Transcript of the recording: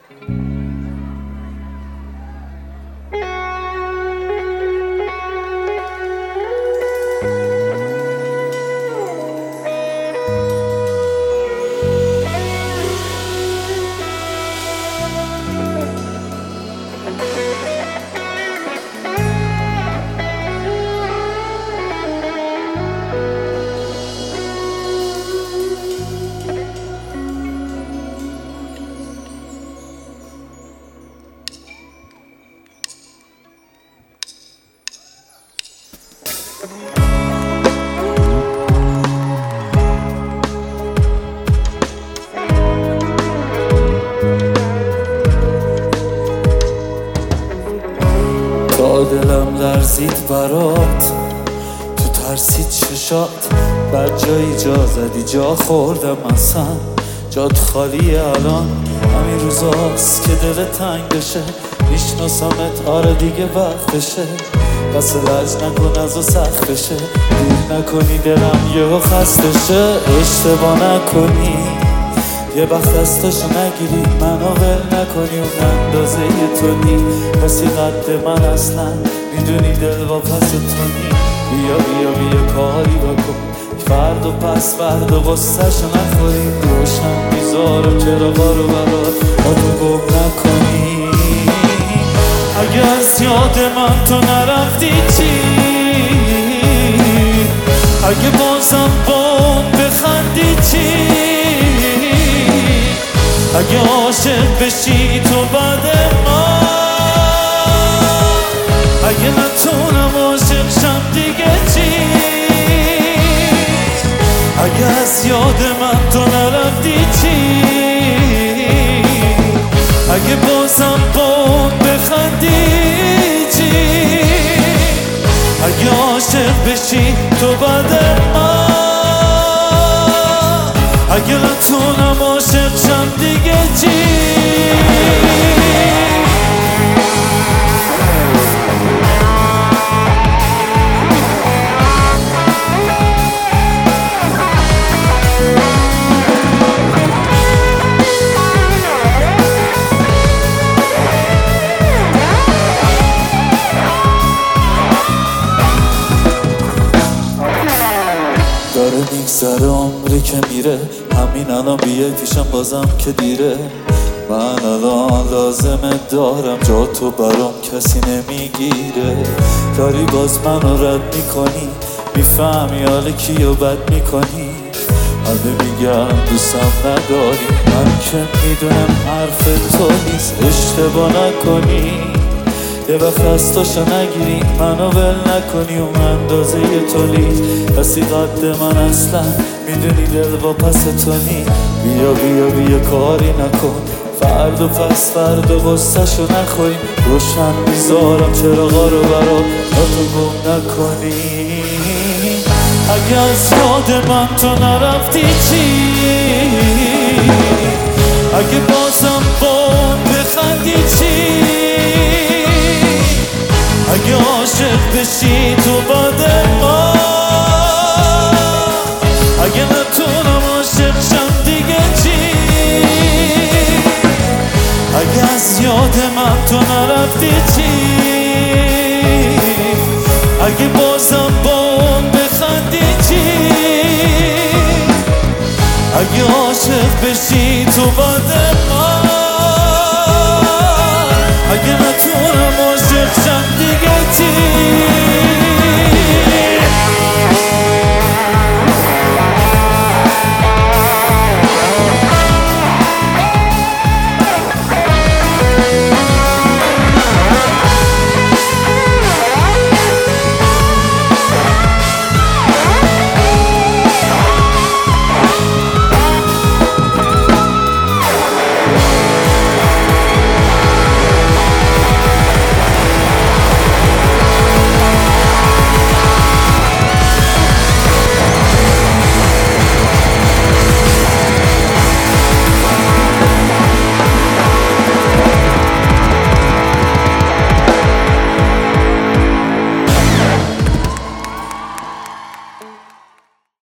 تا دلم لرزید برات، تو ترسید چشات، بد جایی جا زدی جا خوردم اصلا جات خالیه الان. همین روزاست که دل تنگ بشه، میشناسمت آره دیگه وقتشه، بس لج نکن از و سخت بشه، دیر نکنی دلم یهو خسته شه. اشتباه نکنی یه وقت دستاشو نگیری، منو ول نکنی و اندازه تو نی، کسی قد من اصلا میدونی دل با پس تو نی. بیا بیا بیا کاری بکن، فرد و پس فرد و غصه‌شو نخوری، روشن بیزار و چراغا رو برات با تو گم نکنی. اگه از یاد من تو نرفتی چی؟ اگه بازم بام بخندی چی؟ اگه عاشق بشی تو بعد من، اگه نتونم عاشق شم دیگه چی؟ اگه از یاد من تو نرفتی چی؟ اگه بازم بام بخندی چی؟ اگه عاشق بشی تو بعد من، اگه نتونم عاشق شم دیگه چی؟ داره میگذره عمری که میره، همین الان بیای پیشم بازم که دیره. من الان لازمه دارم جا تو برام کسی نمیگیره، داری باز منو رد میکنی، میفهمی حال کیو بد میکنی. همه میگن دوستم نداری، من که میدونم حرف تو نیست. اشتباه نکنی یه وقت دستاشو نگیری، منو ول نکنی و اندازه تو نیست، کسی قد من اصلا میدونی دل با پس تو نی. بیا بیا بیا کاری نکن، فرد و پس فرد و غصه‌شو نخوری، روشن میذارم چراغا رو برات تا تو گم نکنی. اگه از یاد من تو نرفتی چی؟ اگه بازم بام بخندی چی؟ اگه عاشق بشی تو بعد من، اگه نتونم عاشق شم دیگه چی؟ اگه از یاد من تو نرفتی چی؟ اگه بازم بام بخندی چی؟ اگه عاشق بشی تو بعد من،